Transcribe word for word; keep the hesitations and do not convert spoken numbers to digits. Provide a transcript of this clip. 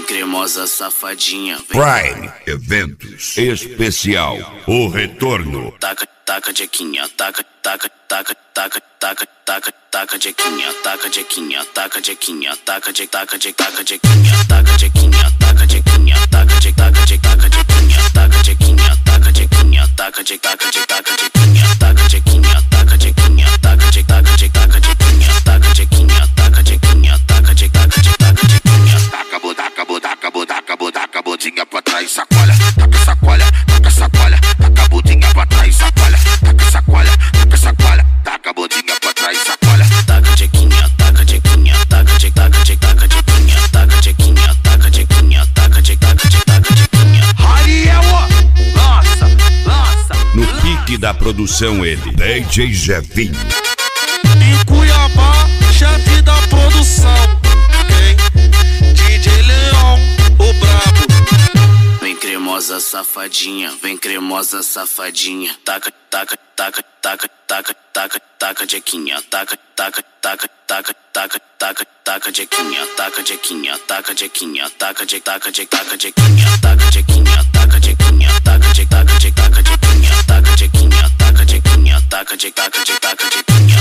cremosa safadinha. Prime Eventos Especial, o retorno. Taca, taca jequinha, taca, taca, taca, taca, taca, taca, taca jequinha, taca jequinha, taca jequinha, taca je, taca je, taca jequinha, taca jequinha, taca jequinha, taca je, taca je, taca jequinha, taca jequinha, taca jequinha, taca je, taca je, taca jequinha, taca jequinha, taca jequinha, taca je, taca je, taca jequinha, taca jequinha, taca jequinha, taca je, taca je, taca jequinha. Taca bodaca, bodaca, bodaca, bodaca, bodinha pra trás, sacola, taca sacola, taca sacola, taca bodinha pra trás, sacola, taca sacola, taca sacola, taca bodinha pra trás, sacola. Taca jequinha, taca jequinha, taca je, taca je, taca jequinha, taca jequinha, taca jequinha, taca je, taca je, taca jequinha. Ariel, lança, lança. No pique da produção ele, D J Jefinho. Em Cuiabá, chefe da produção. Quem? D J Leão, o brabo. Vem cremosa safadinha, vem cremosa safadinha. Taca, taca, taca, taca, taca, taca, taca jequinha, taca, taca, taca, taca, taca, taca, taca jequinha, taca jequinha, taca jequinha, taca je, taca je, taca jequinha, taca jequinha, taca jequinha, taca je, taca je, taca jequinha, taca jequinha, taca jequinha, taca je, taca je, taca jequinha.